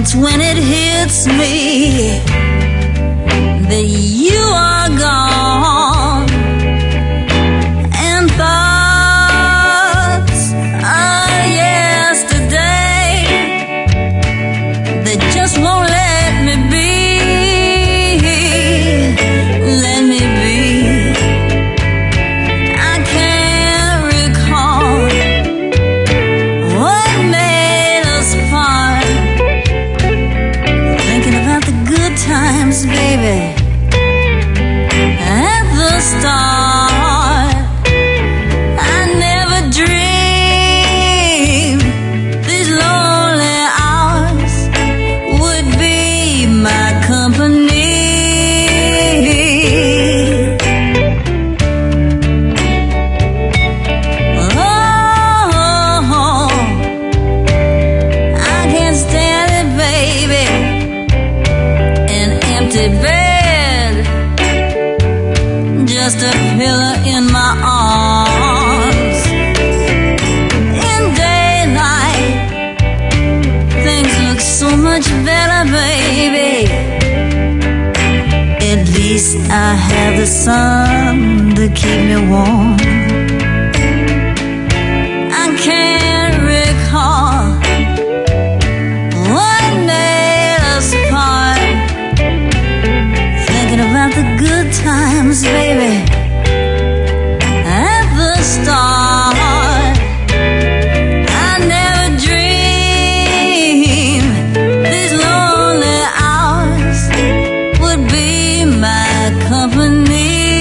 that's when it hits me that you are gone, and thoughts of yesterday, they just won't let me be, let me be. I can't recall what made us part, thinking about the good times, baby, at the start. I never dreamed these lonely hours would be my company. Oh, I can't stand it, baby, an empty bed, just a pillow in my arms. In daylight, things look so much better, baby. At least I have the sun to keep me warm. I can't recall what made us part, thinking about the good times, baby, at the start. I never dreamed these lonely hours would be my company.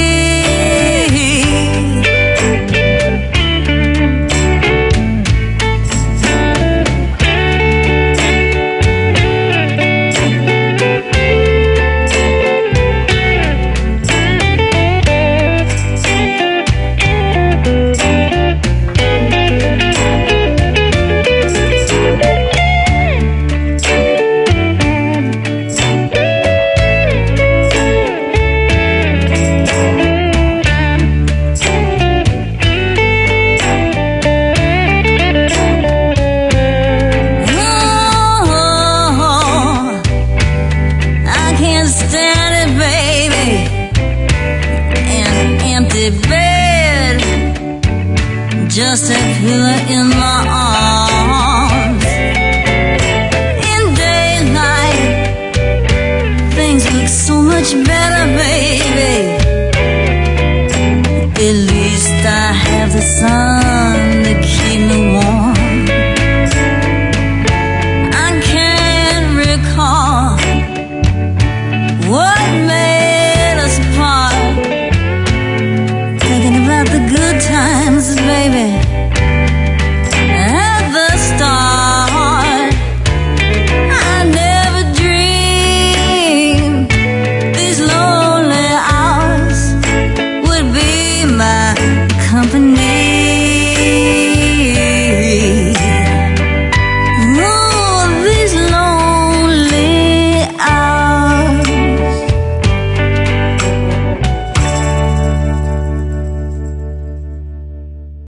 Stand it, baby, an empty bed, just a pillow in my arms. In daylight, things look so much better,